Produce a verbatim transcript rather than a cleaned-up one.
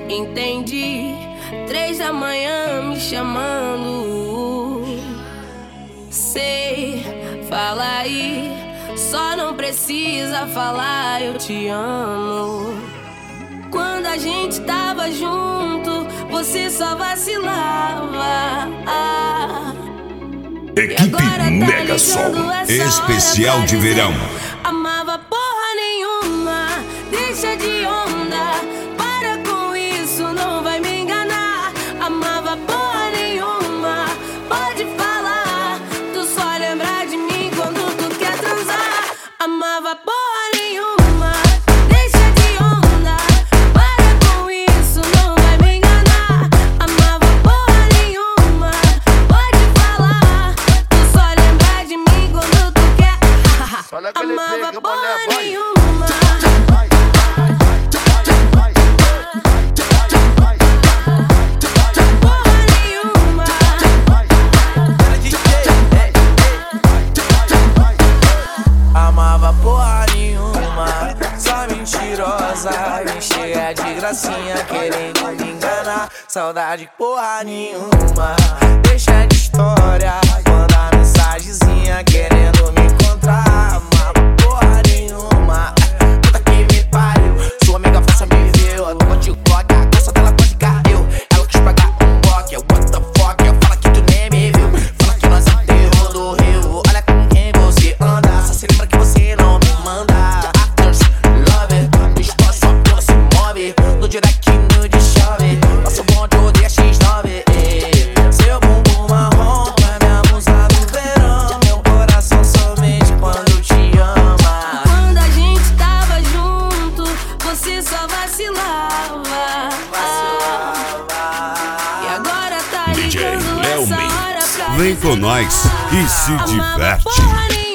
Entendi, três da manhã me chamando. Sei, fala aí, só não precisa falar eu te amo. Quando a gente tava junto, você só vacilava. Equipe Mega Sol, especial de verão. Amava porra nenhuma, deixa de onda, para com isso, não vai me enganar. Amava porra nenhuma, pode falar, tu só lembra de mim quando tu quer transar. Amava porra nenhuma, deixa de onda, para com isso, não vai me enganar. Amava porra nenhuma, pode falar, tu só lembra de mim quando tu quer. Amava porra nenhuma. Amava porra nenhuma, só mentirosa, me cheia de gracinha, querendo me enganar. Saudade porra nenhuma, deixa de história, manda mensagenzinha, querendo me encontrar. Amava porra nenhuma, puta que me pariu, sua amiga força me viu, eu tô de Glock, a caça dela quase caiu. Ela quis pagar um bloco, eu what the fuck, eu falo que tu nem me viu, fala que nós é terror do Rio, olha com quem você anda, só se lembra que você não me manda. Actors, love, estou só pela se move, no direct no de chave, nosso bonde odeia xis nove. Seu bumbum marrom é minha musa do verão, meu coração somente quando te ama. Quando a gente tava junto, você só vacilava. E agora tá D J ligando Léo essa Mendes, hora pra vem com nós e se Amava diverte. porra nenhuma.